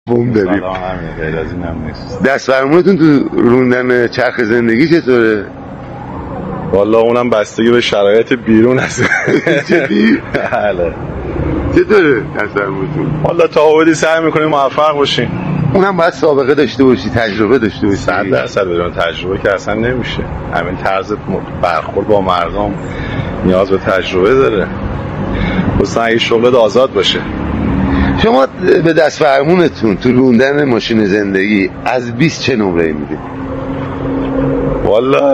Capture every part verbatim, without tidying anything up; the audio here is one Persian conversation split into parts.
بوم داریم. سلام، همین غیر از این هم نیست. دست فرمونتون تو روندن چرخ زندگی چطوره؟ والا اونم بستگی به شرایط بیرون هست. جدی؟ بله. چطوره دست فرمونتون؟ والا تا حدودی سعی میکنیم موفق باشیم. اونم باید سابقه داشته باشی، تجربه داشته باشی. صد درصد بدون تجربه که اصلا نمیشه. همین طرز برخورد با مردم نیاز به تجربه داره. خصوصا اگه شغلت آزاد باشه. شما به دست فرمونتون تو روندن ماشین زندگی از بیست چه نمره میدید؟ والا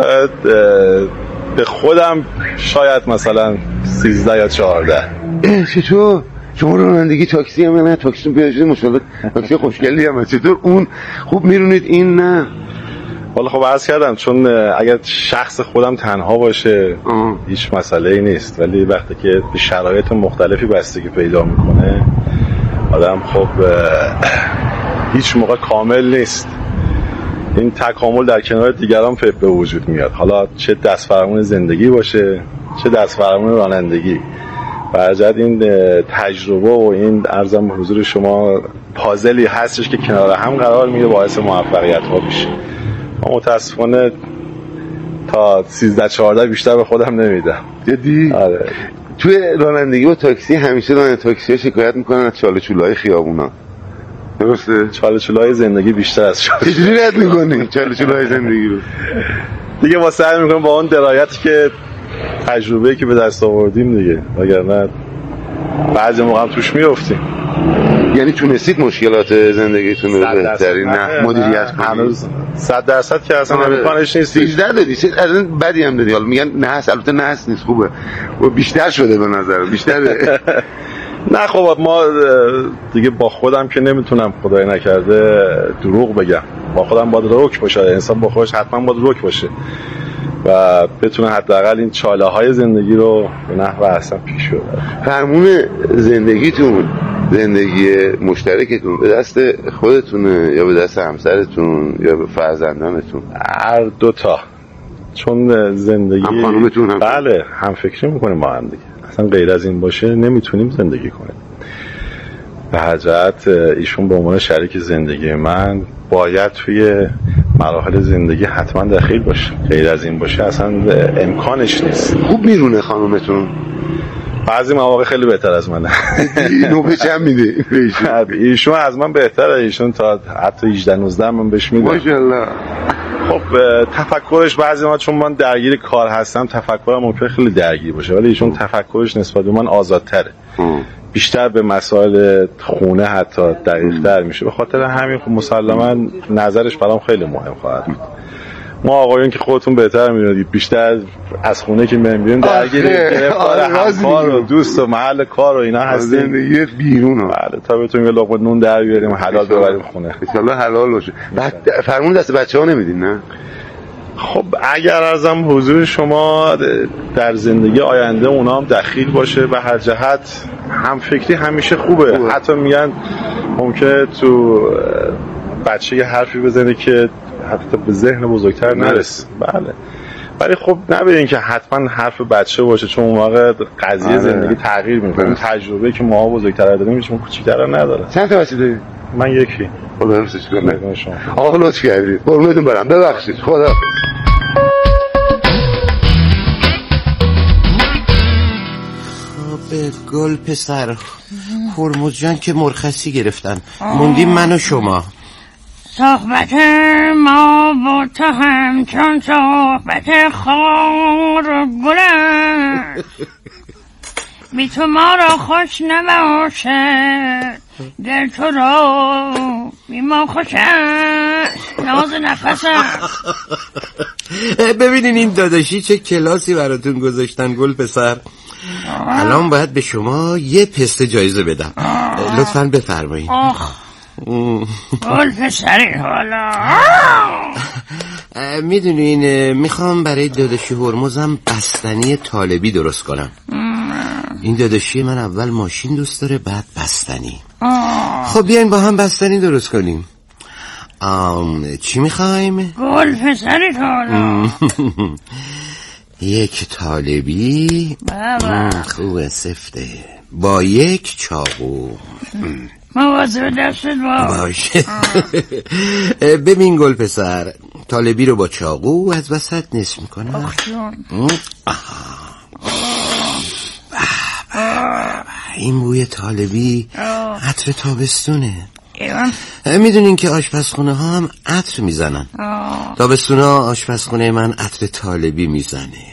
به خودم شاید مثلا سیزده یا چهارده. چطور؟ شما رانندگی تاکسی هم نه تاکسی پیاده مشالله تاکسی خوشگلی هم چطور اون خوب میرونید این نه؟ والا خب عرض کردم چون اگر شخص خودم تنها باشه آه. هیچ مسئله ای نیست، ولی وقتی که به شرایط مختلفی بستگی پیدا میکنه آدم خب هیچ موقع کامل نیست. این تکامل در کنار دیگران به وجود میاد، حالا چه دست فرمون زندگی باشه چه دست فرمون رانندگی. برجت این تجربه و این عرضم حضور شما پازلی هستش که کنار هم قرار میگیره باعث موفقیت ها بشه. متاسفانه تا سیزده چهارده بیشتر به خودم نمیدم. جدی؟ آره. توی رانندگی و تاکسی همیشه راننده تاکسی ها شکایت میکنن از چاله چولای خیابونا، درسته؟ چاله چولای زندگی بیشتر از چاله چجوری رد میکنی چاله چولای زندگی رو؟ دیگه با سعی میکنم با اون درایتی که تجربه‌ای که به دست آوردیم دیگه، وگرنه بعضی موقع هم توش میافتیم. یعنی تونستید مشکلات زندگیتون رو بهترین نه مدیریت کنید؟ صد درصد که اصلا امکانش نیست. سیزده دادی، اصلا بدی هم دادی. حالا میگن نه هست، البته نه هست نیست، خوبه و بیشتر شده به نظر بیشتره. نه خب ما دیگه با خودم که نمیتونم خدای نکرده دروغ بگم، با خودم باید رک باشه. انسان با خودش حتما باید رک باشه و بتونه حداقل این چاله های زندگی رو به نحو احسن پیش ببره. فرمون زندگیتون، زندگی مشترکتون به دست خودتونه یا به دست همسرتون یا به فرزندانتون؟ هر دوتا، چون زندگی هم خانومتون هم بله هم فکری میکنیم با هم دیگه. اصلا غیر از این باشه نمیتونیم زندگی کنیم. به هر جهت ایشون به عنوان شریک زندگی من باید توی مراحل زندگی حتما دخیل باشه. غیر از این باشه اصلا امکانش نیست. خوب میرونه خانومتون؟ بعضی مواقع خیلی بهتر از منه. نوبه چند میده؟ ایشون از من بهتره. ایشون تا حتی هجده نوزده من بهش میدم. ماشاءالله. خب تفکرش بعضی ما چون من درگیر کار هستم تفکرم ممکنه خیلی درگیر باشه، ولی ایشون تفکرش نسبت به من آزادتره. بیشتر به مسائل خونه حتی دقیق‌تر میشه. به خاطر همین خب مسلما نظرش برام خیلی مهم خواهد بود. ما آقایون که خودتون بهتر میدونید بیشتر از خونه که میایم بیرون درگیر گرفتار همکار و دوست و محل کار و اینا هستیم. زندگی بیرون ها. بله تا بتونیم یه لقمه نون در بیاریم حلال ببریم خونه. ان شاءالله حلال باشه. بعد فرمون دست بچه‌ها نمیدین نه؟ خب اگر ازم حضور شما در زندگی آینده اونا هم دخیل باشه به هر جهت هم فکری همیشه خوبه. خوبه. حتی میگن ممکنه تو بچه یه حرفی بزنه که حتی به ذهن بزرگتر نرسه. بله. ولی خب نبینین که حتما حرف بچه باشه، چون اون واقع قضیه آره. زندگی تغییر میکنه. تجربه که ما بزرگتر داریم هیچ من کوچیک‌تر نداره. چند تا بچه داری؟ من یکی. خدا حفظش کنه. آقا لطف کردید. قربونتون برم. ببخشید. خدا. خب گل پسر هرمز جان که مرخصی گرفتن، موندیم من و شما. صحبت ما با تو همچون صحبت خار و گل است، بی تو ما را خوش نباشد، دل تو را بی ما خوش است، ناز نفس است. ببینین این داداشی چه کلاسی براتون گذاشتن گل پسر. الان باید به شما یه پسته جایزه بدم، لطفاً بفرمایید. گل پسری حالا میدونین میخوام برای داداشی هرمزم بستنی طالبی درست کنم. این داداشی من اول ماشین دوست داره بعد بستنی. خب بیاین با هم بستنی درست کنیم. آم چی میخوایم؟ گل پسری حالا یک طالبی. بابا خوبه سفته با یک چاقو. مواظب دستت باش. باشه. ببین گل پسر، طالبی رو با چاقو از وسط نصف میکنم. آخ جون. این بوی طالبی عطر تابستونه. میدونین که آشپزخونه ها هم عطر میزنن. تابستونه ها آشپزخونه من عطر طالبی میزنه.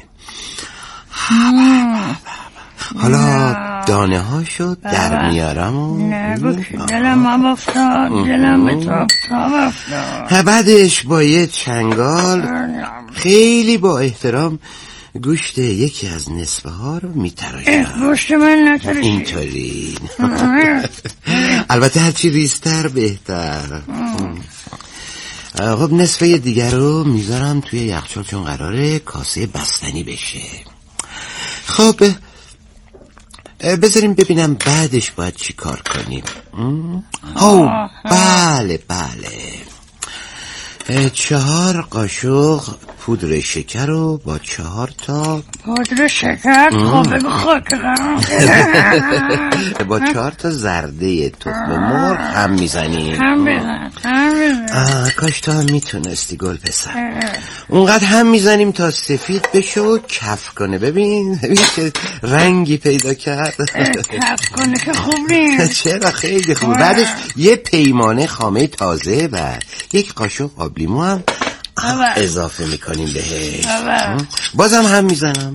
حالا دانه هاشو در میارم و نگو که دلم هم افتاد، دلم به تاب تاب افتاد. بعدش با یه چنگال خیلی با احترام گوشت یکی از نصفه ها رو میتراشم. گوشت من نتراشی اینطوری. البته هرچی ریزتر بهتر. خب نصفه دیگر رو میذارم توی یخچال چون قراره کاسه بستنی بشه. خب بذاریم ببینم بعدش باید چی کار کنیم. او بله بله، چهار قاشق پودر شکر رو با چهار تا پودر شکر خب بگو خاک با چهار تا زرده تخم مرغ هم میزنیم. هم بزن هم بزن. کاش تا هم میتونستی گل پسر. اونقدر هم میزنیم تا سفید بشه و کف کنه. ببین ببین که رنگی پیدا کرد. کف کنه که خوب نیست. چرا خیلی خوب. بعدش یه پیمانه خامه تازه و یک قاشق آب لیمو هم اضافه میکنیم بهش. بازم هم میزنم.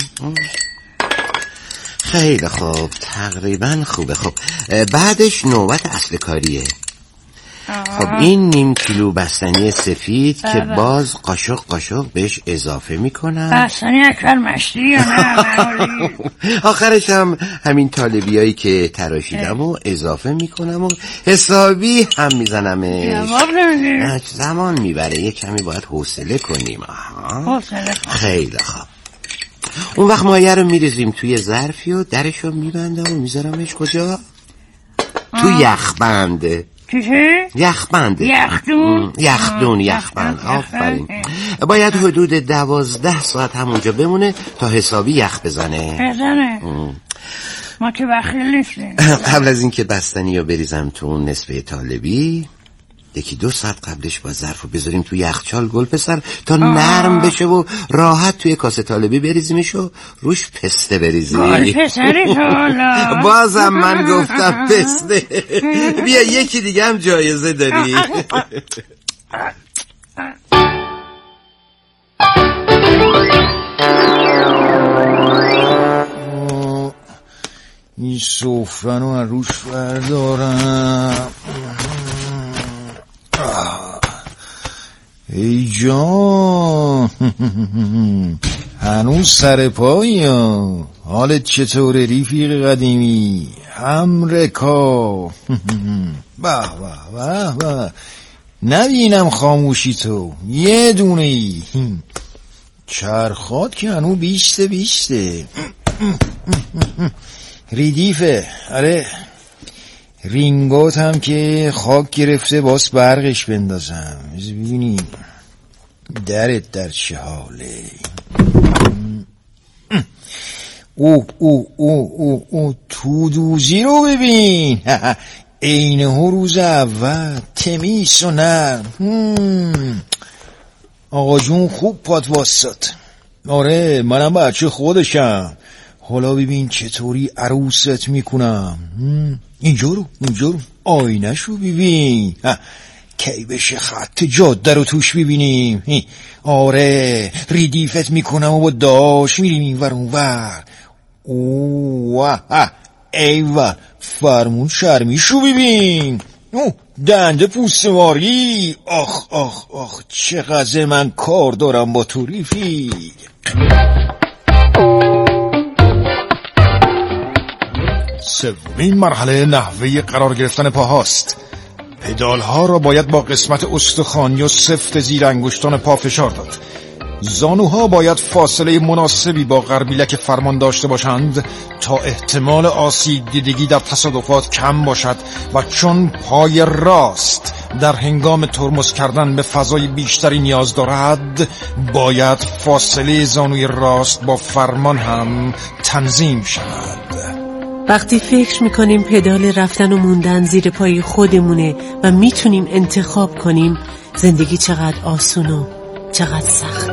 خیلی خوب، تقریبا خوبه. خب بعدش نوبت اصل کاریه. خب این نیم کیلو بستنی سفید که باز قاشق قاشق بهش اضافه میکنم. بستنی اکبر مشتی یا نه؟ آخرش هم همین طالبیایی که تراشیدم و اضافه میکنم و حسابی هم میزنمش. جواب نمیدی؟ زمان میبره، یه کمی باید حوصله کنیم. حوصله خیلی خوب. اون وقت مایه رو میریزیم توی ظرفی و درش رو میبندم و میذارمش کجا؟ تو یخبند. چیزی؟ یخبند. یخدون؟ یخدون یخبند. آفرین. باید حدود دوازده ساعت همونجا بمونه تا حسابی یخ بزنه. بزنه. ما که بخیل نیستیم. قبل از اینکه بستنی رو بریزم تو اون نصفه طالبی، یکی دو ساعت قبلش با ظرف رو بذاریم تو یخچال گل پسر تا آه. نرم بشه و راحت توی کاسه طالبی بریزیمش و روش پسته بریزیم. گل پسری حالا بازم من گفتم پسته. بیا یکی دیگه هم جایزه داری. این سفره رو از روش بردارم. ای جان، هنوز سر پایی ها. حالت چطوره رفیق قدیمی؟ امریکا. به به به به، نبینم خاموشی تو یه دونه ای. چرخات که هنوز بیشته بیشته. ریدیفه. آره رینگات هم که خاک گرفته باس برقش بندازم. ببینی درت در چه حاله. او او او او او تو دوزی رو ببین. اینه ها روز اول تمیز و نرم. آقا جون خوب پات واسط. آره منم بچه خودشم. حالا ببین چطوری عروست میکنم. اینجا رو اینجا رو آینه‌شو ببین. کی بشه خط جاده رو توش ببینیم. آره ریدیفت میکنم و با داش میریم این ور اون ور. اوه ایوه فرمون شرمیشو ببین. او دنده پوستواری. آخ آخ آخ چقدر من کار دارم با تو رفیق. سومین مرحله نحوه قرار گرفتن پاهاست. پدال ها را باید با قسمت استخوانی و سفت زیر انگشتان پا فشار داد. زانوها باید فاصله مناسبی با قربیلک فرمان داشته باشند تا احتمال آسیب دیدگی در تصادفات کم باشد و چون پای راست در هنگام ترمز کردن به فضای بیشتری نیاز دارد، باید فاصله زانوی راست با فرمان هم تنظیم شود. وقتی فکر میکنیم پدال رفتن و موندن زیر پای خودمونه و میتونیم انتخاب کنیم، زندگی چقدر آسون و چقدر سخته.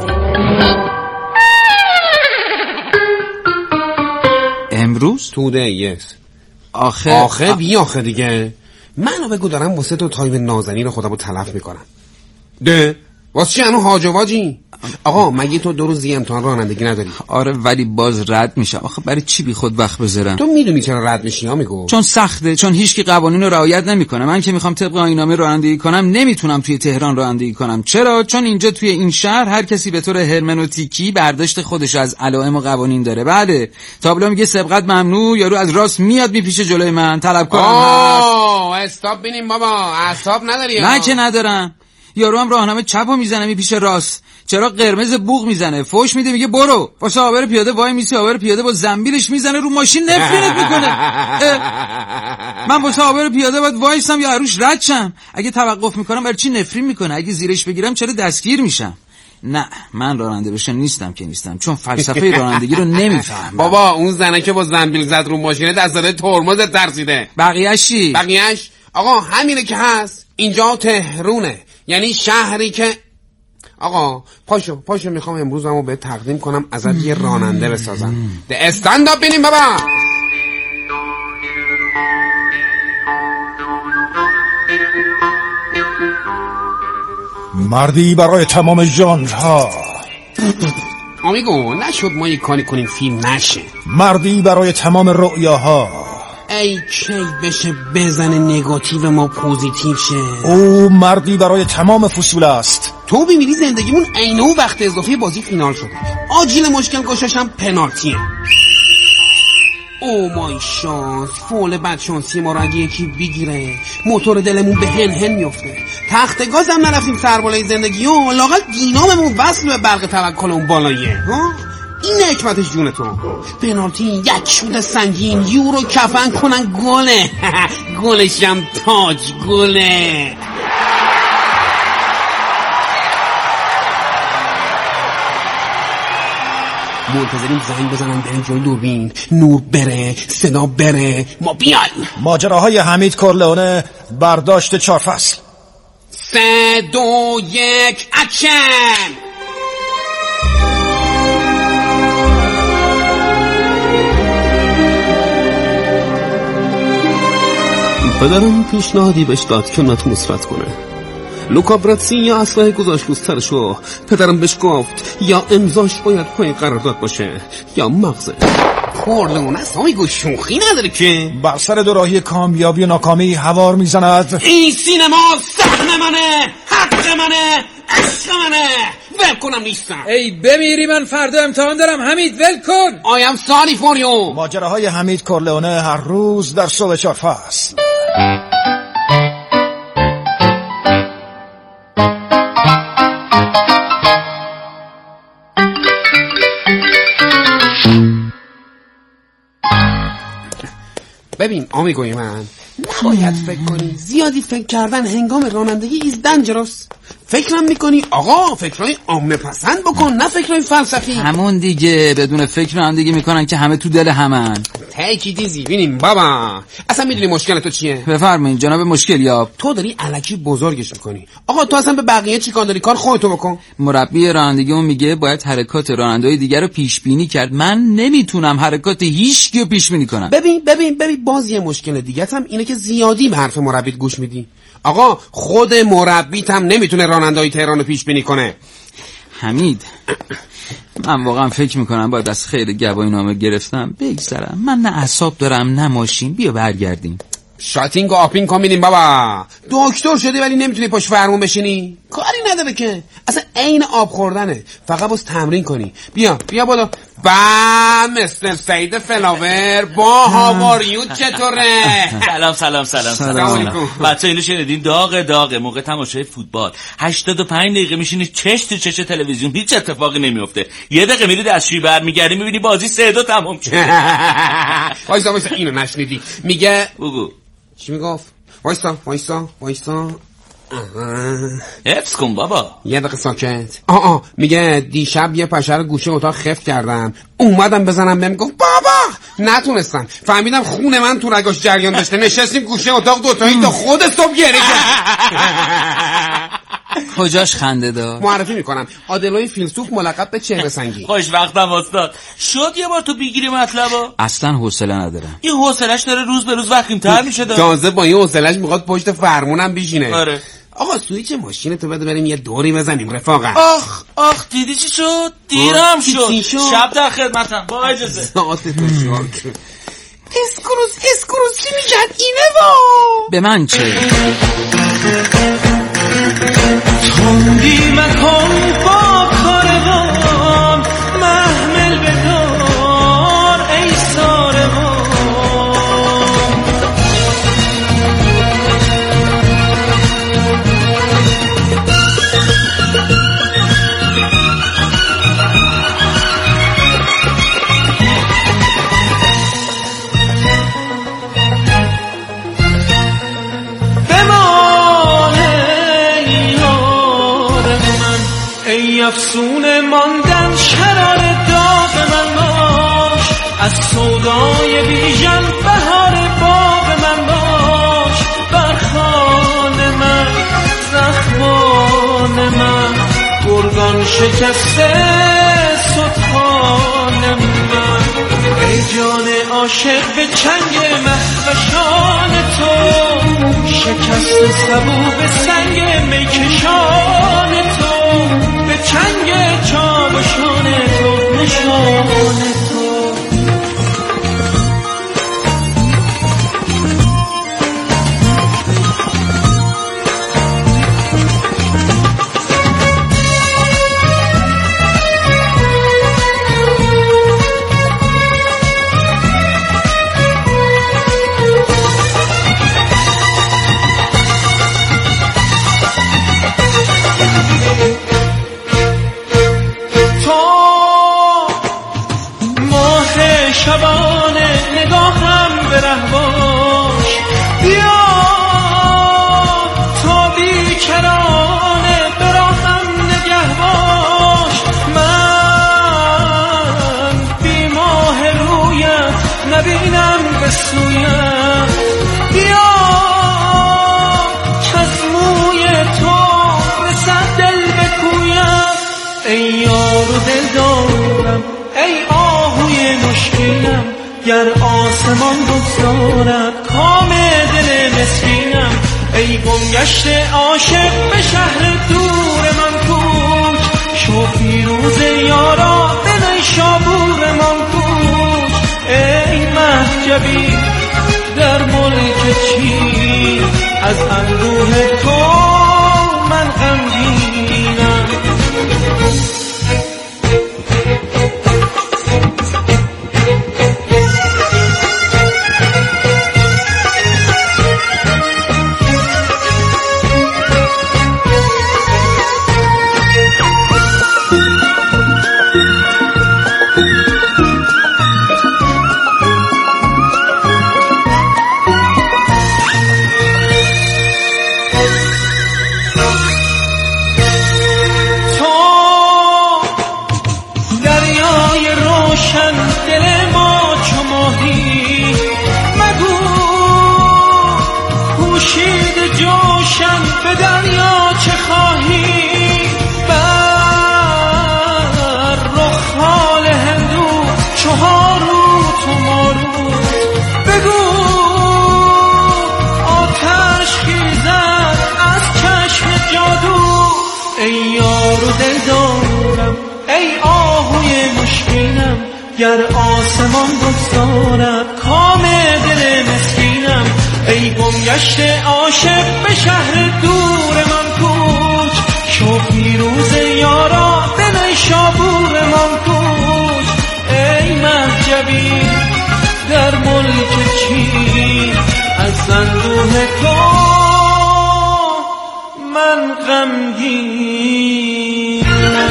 امروز؟ توده یس آخه آخه بی آخه دیگه. منو بگو دارم واسه تو تایم نازنین خودمو تلف میکنم. ده واسه چی هنو حاج و واجی؟ آقا مگه تو دو روزی امتحان رانندگی نداری؟ آره ولی باز رد میشم. آخه برای چی بی خود وقت بذارم؟ تو میدونی چرا رد میشی ها؟ میگو چون سخته، چون هیچکی قوانین رو رعایت نمیکنه. من که میخوام طبق آیین‌نامه رانندگی کنم نمیتونم توی تهران رانندگی کنم. چرا؟ چون اینجا توی این شهر هر کسی به طور هرمنوتیکی برداشت خودش از علائم و قوانین داره. بله تابلو میگه سبقت ممنوع، یارو از راست میاد میپیشه جلوی من، طلبکارم هست. آه استاپ بینیم بابا، اعصاب نداری؟ من که ندارم. یارو هم راهنمای چپو میزنه میپیشه راست. چرا قرمز بوق میزنه، فوش میده میگه برو. واسه آبر پیاده وای میسی، آبر پیاده با زنبیلش میزنه رو ماشین نفرینت میکنه. من واسه آبر پیاده باید وایسم یا عروش رد شم؟ اگه توقف میکنم برای چی نفرین میکنه؟ اگه زیرش بگیرم چرا دستگیر میشم؟ نه من راننده بشن نیستم که نیستم، چون فلسفه رانندگی رو نمیفهمم. بابا اون زنه که با زنبیل زد رو ماشین دست داده ترمز ترسیده. بقیه‌اش چی؟ بقیه‌اش آقا همینه که هست. اینجا تهرونه، یعنی شهری که آقا پاشو پاشو میخوام امروز همو به تقدیم کنم ازت یه راننده بسازم. ده استند اپ بینیم بابا. مردی برای تمام ژانرها. آمیگو نشد ما یه کاری کنیم فیلم نشه. مردی برای تمام رؤیاها. ای کی بشه بزنه نگاتیو ما پوزیتیو شه. او مردی برای تمام فصول است. تو بمیری زندگیمون عینه و وقت اضافی بازی فینال شده. آجیل مشکل گشاش هم پنالتیه. او مای شانس، فول بد شانسی ما رو اگه یکی بگیره موتور دلمون به هن هن میفته. تخت گاز هم نرفتیم سربالای زندگی و لاغل دیناممون وصل به برق توکل اون بالاییه. ها این حکمتش جون تو. پنالتی یک شوت سنگین یورو کفن کنن گله. گلشم تاج گله. منتظریم زنگ بزنن بریم جلوی دوربین، نور بره صدا بره ما بیان. ماجراهای حمید کورلئونه، برداشت چهار فصل. سه دو یک اکشن. پدرم پیشنهادی بهش داد که نتو مثبت کنه. لوکا براتسی یا اسلحه گذاشت رو سرشو. پدرم بهش گفت یا امضاش باید پای قرارداد باشه یا مغزه. کورلئونه سامی گو شوخی نداره که بر سر دوراهی کامیابی و ناکامی هوار میزند. این سینما سهم منه، حق منه، عشق منه. ول کنم نیستم. ای بمیری من فردا امتحان دارم. حمید ول کن. I am sorry for you. ماجراهای حمید کورلئونه هر روز در صبح چهار فصل. ببین آمیگوی من، نباید فکر کنی. زیادی فکر کردن هنگام رانندگی is dangerous. فکرم میکنی آقا فکرهای عامه پسند بکن، نه فکرهای فلسفی. همون دیگه بدون فکر رانندگی میکنن که همه تو دل همن. تکی دیزی بینیم بابا. اصلا میدونی مشکل تو چیه؟ بفرمایید جناب مشکل یاب. تو داری الکی بزرگش میکنی. آقا تو اصلا به بقیه چی کار داری؟ کار خودتو بکن. مربی رانندگیمون میگه باید حرکات راننده‌های دیگر رو پیش بینی کرد. من نمیتونم حرکات هیچکی رو پیش بینی کنم. ببین ببین ببین باز یه مشکل دیگه هم اینه که زیادی به حرف مربیت گوش میدی. آقا خود مربیت هم نمیتونه راننده‌های تهران رو پیش بینی کنه. حمید من واقعا فکر میکنم باید از خیر گواهی نامه گرفتم بگذرم. من نه اعصاب دارم نه ماشین. بیا برگردیم. شاتینگ و آپینگ کن بینیم بابا. دکتر شدی ولی نمیتونی پشت فرمون بشینی. کاری نداره که اصلا عین آب خوردنه. فقط باز تمرین کنی. بیا بیا بالا. با مستر سید فلاور با هاواریو چطوره؟ سلام سلام سلام سلام. بچه اینو شنیدین؟ داغ داغ موقع تماشای فوتبال هشتاد و پنج دقیقه میشینی چش تو چش تلویزیون، هیچ اتفاقی نمیفته. یه دقیقه میری دستشویی برمیگردی میبینی بازی سه دو تموم شد. وایسا وایسا اینو نشنیدی؟ میگه بگو چی میگفت؟ وایسا وایسا وایسا حفظ کن بابا. یه دقیقه ساکت. آه آه میگه دیشب یه پشه رو گوشه اتاق خفت کردم، اومدم بزنم بهم گفت بابا، نتونستم. فهمیدم خون من تو رگاش جریان داشته. نشستیم گوشه اتاق دوتایی تا خود صبح گریه کرد. کجاش خنده دار؟ معرفی میکنم، عادلای فیلسوف ملقب به چهره سنگی. خوش وقتم استاد. شد یه بار تو بگیری مطلبو؟ اصلا حوصله ندارم. این حوصله‌اش داره روز به روز وخیم‌تر میشه. تازه با این حوصله‌اش میخواد پشت فرمونم بشینه. آره. آقا سویچ ماشین تو بده بریم یه دوری بزنیم رفاقا. آخ آخ دیدی چی شد؟ دیرم شد. شد شب در خدمتم. با اجازه. ذات تو شکر. اسکروس اسکروس چی میگن اینه وا؟ به من چه؟ تنگی مکن با کاروان، محمل بدار ای ساربان. افسونه ماندن شرار داغ من باش، از سودای بیژن بهار باغ من باش. برخان من زخمان من، گرگان شکسته ستخان من. ای جان عاشق به چنگ مهوشان تو، شکست سبو به سنگ میکشان تو. به چنگ چابشان تو نشان تو. شبانه نگاهم به ره باش، بیا تا بیکرانه به راهم نگه باش. من بی ماه رویت نبینم به سویت، بیا چشموی تو رسد دل بکویم. ای یار و دل دارم، ای آهوی مشکینم، گر آسمان بگذارد کام دل مسکینم. ای گمگشت عاشق به شهر دور من کوچ، شو پیروز یارا به نیشابور من کوچ. ای مهجبی در ملک چین، از اندوه تو من غمگینم. گر آسمان بگذارد کام دل مسکینم. ای گمگشت عاشق به شهر دور من کوچ، شو پیروز یارا به نیشابور من کوچ. ای مهجبی در ملک چین، از اندوه تو من غمگین.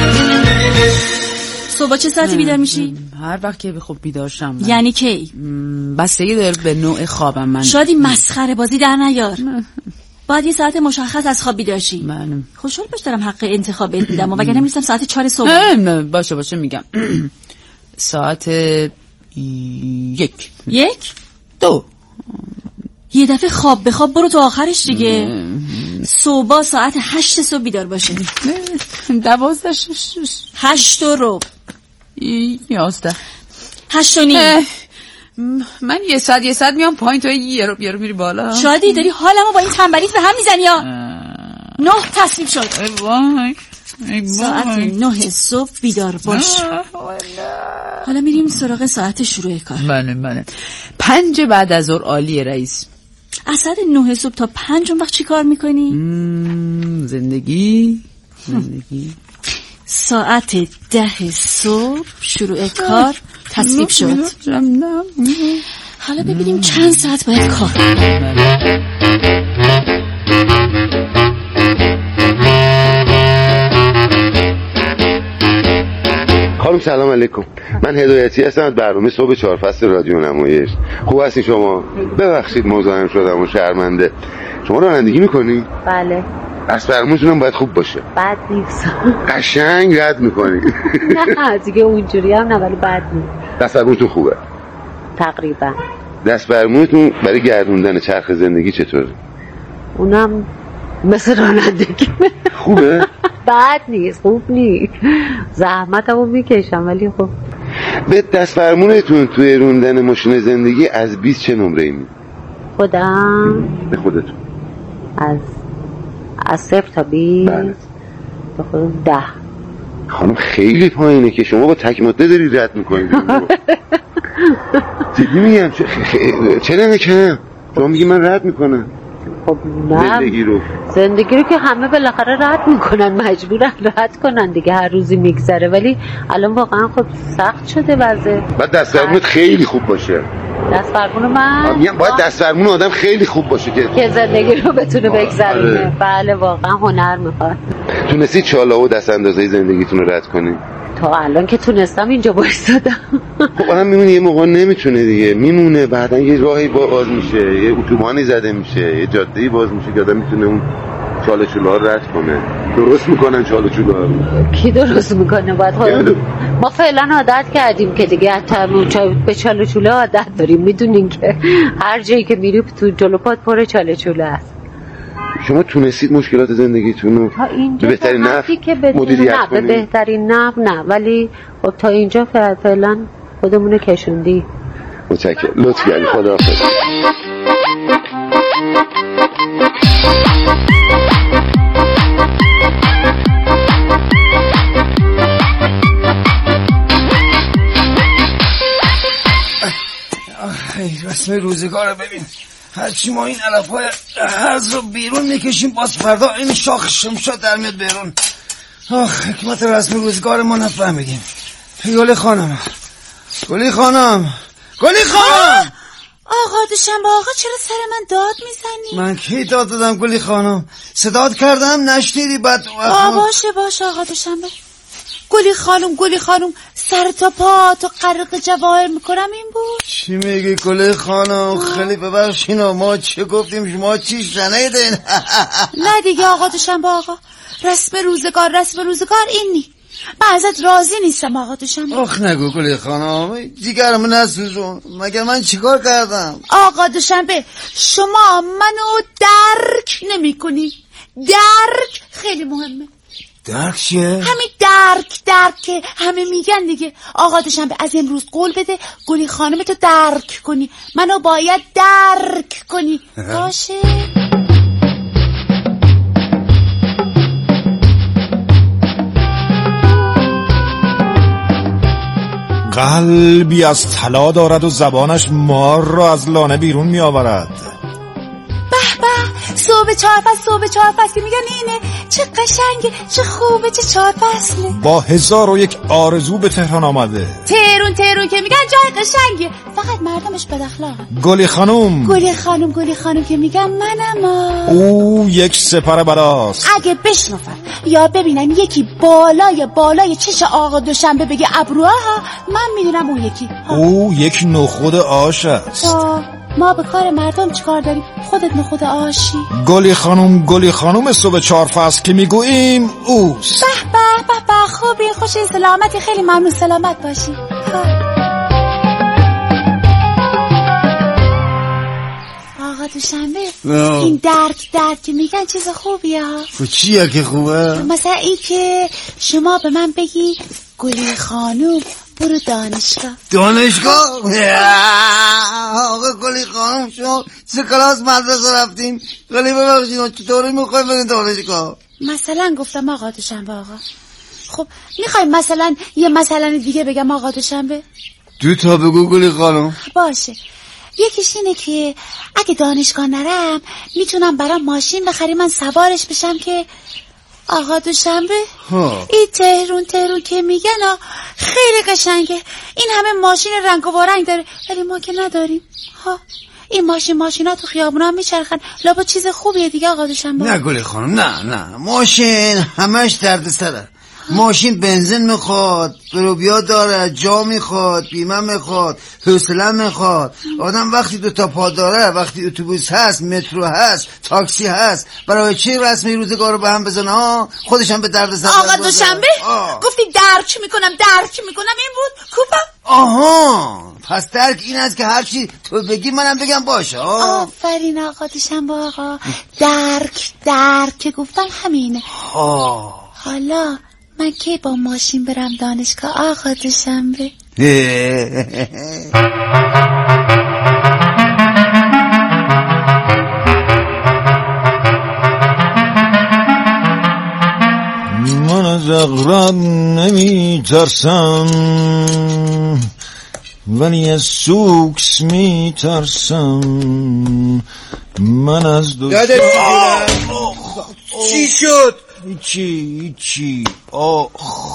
صبح چه ساعتی بیدار میشی؟ هر وقت که خب بیدار شم. یعنی کی؟ بستگی داره به نوع خوابم. من شادی مسخره بازی در نیار. باید یه ساعت مشخص از خواب بیدار شی. من خوشحال باش دارم حق انتخاب بهت میدم وگرنه میرسم ساعت چهار صبح. نه باشه باشه میگم ساعت یک یک دو. یه دفعه خواب به خواب برو تو آخرش دیگه. صبح ساعت هشت صبح بیدار باشه. دوازده هشت و ربع یازده هشت و نیم. من یه ساعت یه ساعت میام پایین تو یه رو یه رو میری بالا. شادی داری حالمو با این تنبلیت به هم میزنی یا نه تصمیم شد. ای وای ای ساعت نه صبح بیدار باش. حالا میریم سراغ ساعت شروع کار. منه منه پنج بعد از ظهر عالیه رئیس. از ساعت نه صبح تا پنج اون وقت چی کار میکنی؟ زندگی زندگی ساعت ده صبح شروع کار تصویب شد. حالا ببینیم چند ساعت باید کار کنیم. خانم سلام علیکم، من هدایتی هستم از برنامه صبح چهار فصل رادیو نمایش. خوب هستین شما؟ ببخشید مزاحم شدم و شرمنده. شما رانندگی میکنی؟ بله. از فرمونتون هم باید خوب باشه. بد نیست. قشنگ رد میکنی. نه دیگه اونجوری هم نه ولی بد نیست. دست فرمونتون خوبه؟ تقریبا. دست فرمونتون برای گردوندن چرخ زندگی چطوره؟ اونم مثل رانندگی. خوبه؟ بد نیست، خوب نیست. زحمتمو میکشم ولی خب. به دست فرمونتون توی روندن ماشین زندگی از بیست چه نمره‌ای میدید؟ خودم به خودتون از از صفر تا بیست به خودم ده. خانم خیلی پایینه که شما با تک ماده داری رد میکنید. جدی میگم چرا نکنم؟ شما میگی من رد میکنم. خب نه زندگی رو زندگی رو که همه بالاخره رد میکنن، مجبورن رد کنن دیگه، هر روزی میگذره. ولی الان واقعا خب سخت شده وضع. بعد دست فرمونت خیلی خوب باشه. دست فرمون من میگم باید دست فرمون آدم خیلی خوب باشه که که زندگی رو بتونه بگذرونه. بله واقعا هنر میخواد. تونستید چاله و دست اندازه زندگیتون رو رد کنید؟ تا الان که تونستم اینجا بایستادم. خب آدم میمونه یه موقع نمیتونه دیگه، میمونه بعدن یه راهی باز میشه، یه اتوبانی زده میشه، یه جاده‌ای باز میشه که آدم میتونه اون چاله چوله ها رو رد کنه. درست میکنن چاله چوله ها رو. کی درست میکنه؟ باید خود ما فعلا عادت کردیم که دیگه حتی به چاله چوله عادت داریم. میدونین که هر جایی که میری تو جلو پات پر چاله چوله است. شما تونستید مشکلات زندگیتون رو به بهترین نحو مدیریت نه به بهترین نحو نه، ولی خب تا اینجا فعلا خودمون کشوندی. متشکرم، لطف کردید. خداحافظ. رسم روزگار رو ببین، هرچی ما این علفهای هرز رو بیرون میکشیم باز فردا این شاخ شمشاد در میاد بیرون. آخ حکمت رسم روزگار ما نفهمیدیم. گلی خانم گلی خانم گلی خانم آقا دوشنبه آقا چرا سر من داد میزنی؟ من کی داد دادم گلی خانم؟ صدات کردم نشنیدی؟ بعد آه باشه باشه آقا دوشنبه. گلی خانم گلی خانم سر تا پا تو غرق جواهر میکنم این بود. چی میگی گلی خانم؟ خیلی ببخشین ما چه گفتیم شما چی شنیدین؟ نه دیگه آقا دوشنبه آقا، رسم روزگار رسم روزگار این نی. من ازت راضی نیستم آقا دوشنبه. آخ نگو گلی خانم، جیگرم نسوزون. مگه من چیکار کردم؟ آقا دوشنبه شما منو درک نمی کنی. درک خیلی مهمه. درک چیه؟ همین درک درک که همه میگن دیگه. آقا دوشنبه از امروز قول بده گلی خانم تو درک کنی، منو باید درک کنی. باشه؟ قلبی از طلا دارد و زبانش مار را از لانه بیرون می آورد. به به صبح چهار فصل صبح چهار فصل که میگن اینه. چه قشنگه چه خوبه چه چهار فصله. با هزار و یک آرزو به تهران آمده. تهرون تهرون که میگن جای قشنگه، فقط مردمش بد اخلاقه. گلی خانم گلی خانم گلی خانم که میگن منم. او یک سپر بلاست. اگه بشنفم یا ببینم یکی بالای بالای چش آقا دوشنبه بگه ابروها، من میدونم اون یکی. او یک نخود آش است. ما به کار مردم چیکار داریم؟ خودت نخود آشی. گلی خانم گلی خانم صبح چهار فصل که میگوییم اوست. به به به به خوبی، خوشی، سلامتی، خیلی ممنون، سلامت باشی. آقا دوشنبه این درک درک که میگن چیز خوبیه ها. خب چیه که خوبه؟ مثلا این که شما به من بگی گلی خانم برو دانشگاه. دانشگاه؟ آقا گلی خانم شما چه کلاس مدرسه رفتیم؟ خیلی ببخشید چطوری میخوای برین دانشگاه؟ مثلا گفتم آقا دوشنبه. آقا خب میخوای مثلا یه مثلا دیگه بگم آقا دوشنبه؟ دو تا بگو گلی خانم. باشه. یکیش اینه که اگه دانشگاه نرم میتونم برام ماشین بخری من سوارش بشم که آقا دوشنبه این تهرون تهرون که میگن خیلی قشنگه، این همه ماشین رنگ و وارنگ داره ولی ما که نداریم ها. این ماشین ماشینا تو خیابونا میچرخن، لابا چیز خوبیه دیگه آقا دوشنبه. نه گلی خانم نه نه، ماشین همش دردسره. ماشین بنزین میخواد، بروبیا داره، جا میخواد، بیمه میخواد، حوصله میخواد. آدم وقتی دو تا پا داره، وقتی اتوبوس هست، مترو هست، تاکسی هست، برای چی رسمی روزگار رو به هم بزنه ها؟ خودش هم به درد سر آقا دوشنبه گفتی درک میکنم درک میکنم این بود کوپم. آها پس درک این است که هرچی تو بگی منم بگم باشه. آفرین آقا دوشنبه. آقا درک درک که گفتم همینه. آه. حالا من کی با ماشین برم دانشگاه آقا دوشنبه؟ من از عقرب نمی ترسم ولی از سوکس می ترسم. من از دو چی شد؟ چی چی آه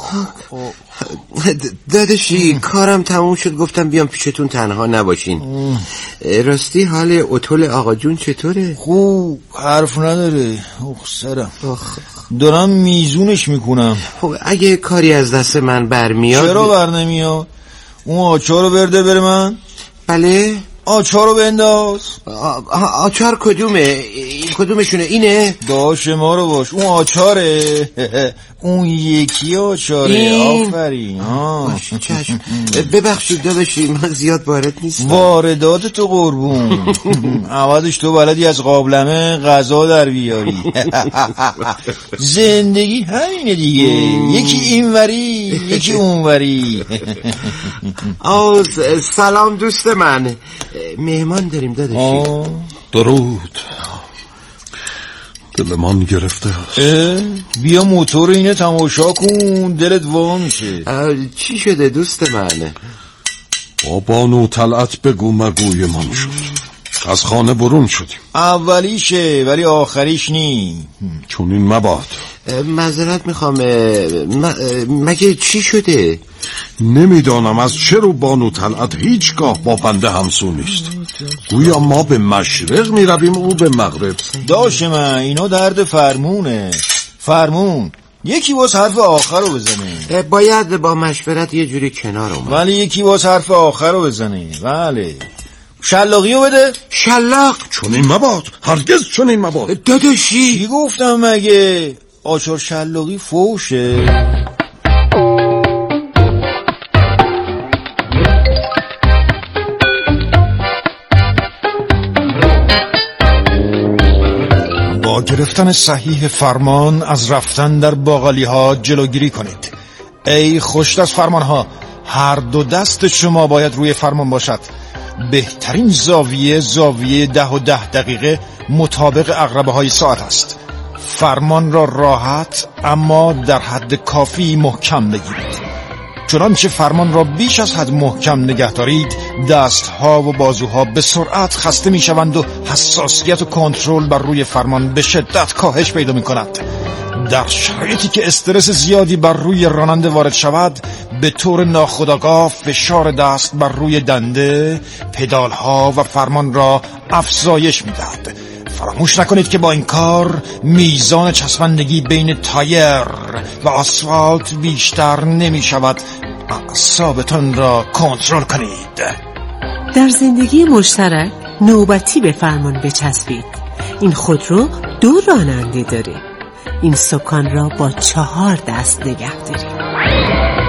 داداشی کارم تموم شد، گفتم بیام پیشتون تنها نباشین. راستی حال اتول آقا جون چطوره؟ خوب، حرف نداره. اخ سرم دارم میزونش میکنم. خب اگه کاری از دست من برمیاد. چرا بر نمیاد؟ اون آچار رو برده بره من. بله آچار رو بنداز. آچار کدومه؟ کدومشونه؟ اینه؟ داش ما رو باش، اون آچاره. اون یکی آچاره. این؟ آفرین. باشه چشم. ببخشید داداشی من زیاد وارد نیستم. واردات تو قربون. عوضش تو بلدی از قابلمه غذا در بیاری. زندگی همینه دیگه، یکی اینوری یکی اونوری. آه سلام دوست من، مهمان داریم داداشی. درود. دل من گرفته هست. بیا موتور اینه تماشا کن، دلت وا میشه. چی شده دوست من؟ با بانو طلعت بگو مگوی من شد. از خانه برون شدیم. اولیشه ولی آخریش نی. چون این مباد. معذرت میخوام، مگه چی شده؟ نمیدانم از چه رو بانو طلعت هیچگاه با بنده همسو نیست. گویا ما به مشرق میرویم او به مغرب. داش من اینا درد فرمونه. فرمون یکی باز حرف آخر رو بزنه. باید با مشورت یه جوری کنار اومد. ولی یکی باز حرف آخر رو بزنه. بله شلاقی رو بده. شلاق؟ چون این مباد، هرگز چون این مباد. داداشی چی گفتم مگه؟ آچار شلاقی فوشه. با گرفتن صحیح فرمان از رفتن در باقالی ها جلوگیری کنید. ای خوشت از فرمان ها، هر دو دست شما باید روی فرمان باشد. بهترین زاویه زاویه ده و ده دقیقه مطابق عقربه های ساعت است. فرمان را راحت اما در حد کافی محکم بگیرید. چنانچه فرمان را بیش از حد محکم نگه دارید، دستها و بازوها به سرعت خسته می شوند و حساسیت و کنترل بر روی فرمان به شدت کاهش پیدا می کند. در شرایطی که استرس زیادی بر روی راننده وارد شود، به طور ناخودآگاه فشار دست بر روی دنده، پدالها و فرمان را افزایش می دهد. فراموش نکنید که با این کار میزان چسبندگی بین تایر و آسفالت بیشتر نمی شود. اعصابتان را کنترل کنید. در زندگی مشترک نوبتی به فرمان بچسبید. این خودرو دو راننده داره. این سکان را با چهار دست نگه داریم.